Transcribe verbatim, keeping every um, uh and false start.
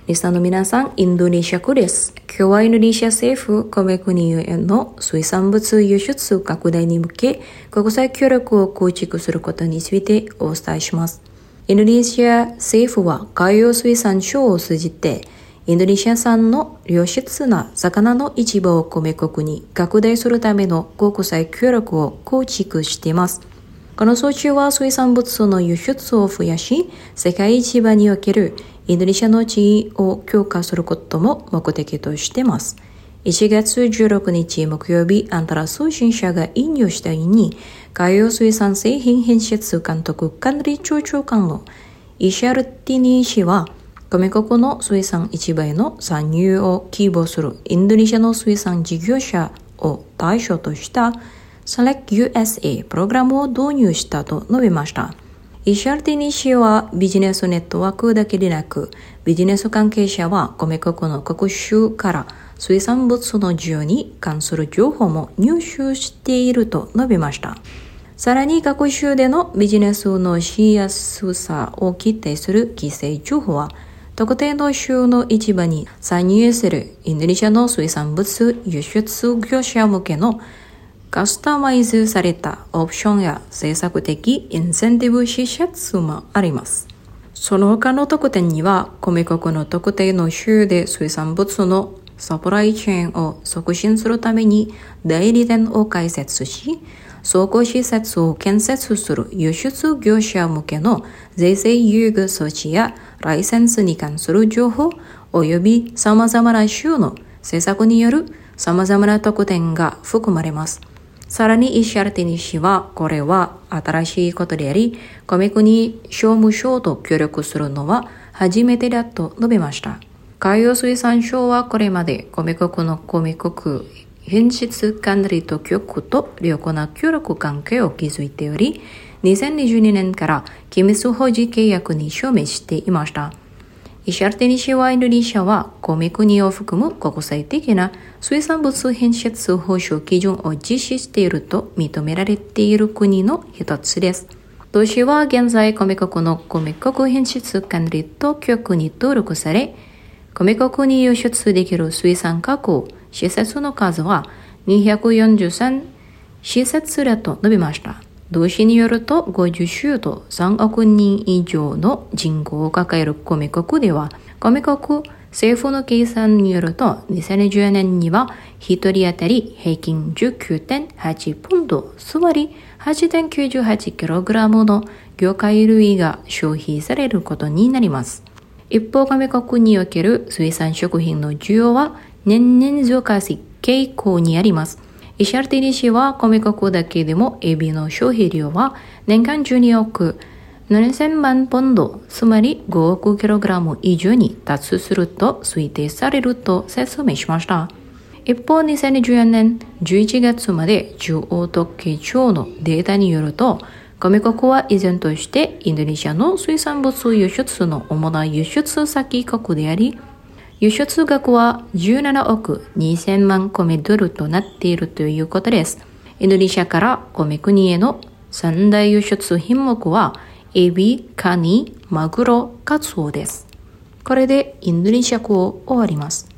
リスナーの皆さん、インドネシア語です。今日はインドネシア政府、米国への水産物輸出拡大に向け、国際協力を構築することについてお伝えします。インドネシア政府は海洋水産省を通じて、インドネシア産の良質な魚の市場を米国に拡大するための国際協力を構築しています。この措置は水産物の輸出を増やし、世界市場におけるインドネシアの地位を強化することも目的としています。いちがつじゅうろくにち木曜日、アンタラ通信社が引用したように、海洋水産製品品質監督管理庁長官のイシャルティニー氏は、米国の水産市場への参入を希望するインドネシアの水産事業者を対象としたSelect ユーエスエー プログラムを導入したと述べました。イシャルティニ氏はビジネスネットワークだけでなく、ビジネス関係者は米国の各州から水産物の需要に関する情報も入手していると述べました。さらに各州でのビジネスのしやすさを規定する規制情報は、特定の州の市場に参入するインドネシアの水産物輸出業者向けのカスタマイズされたオプションや政策的インセンティブ施設もあります。その他の特典には、米国の特定の州で水産物のサプライチェーンを促進するために代理店を開設し、倉庫施設を建設する輸出業者向けの税制優遇措置やライセンスに関する情報及び様々な州の政策による様々な特典が含まれます。さらにイシャルティニ氏は、これは新しいことであり、米国商務省と協力するのは初めてだと述べました。海洋水産省はこれまで米国の米国品質管理当局と良好な協力関係を築いており、にせんにじゅうにねんから機密保持契約に署名していました。イシャルティニ氏はインドネシアは米国を含む国際的な水産物品質保証基準を実施していると認められている国の一つです。同氏は現在米国の米国品質管理当局に登録され、米国に輸出できる水産加工施設の数はにひゃくよんじゅうさん施設だと述べました。同氏によると、ごじゅう州とさんおくにん以上の人口を抱える米国では、米国政府の計算によると、にせんにじゅうよねんにはひとり当たり平均 じゅうきゅうてんはち ポンド、つまり はちてんきゅうじゅうはちキログラムの魚介類が消費されることになります。一方、米国における水産食品の需要は年々増加傾向にあります。イシャルティニ氏は米国だけでもエビの消費量は年間じゅうにおくななせんまんポンド、つまりごおくキログラム以上に達すると推定されると説明しました。一方、にせんにじゅうよねんじゅういちがつまで中央統計庁のデータによると、米国は依然としてインドネシアの水産物輸出の主な輸出先国であり、輸出額はじゅうななおくにせんまん米ドルとなっているということです。インドネシアから米国への三大輸出品目は、エビ、カニ、マグロ、カツオです。これでインドネシア語を終わります。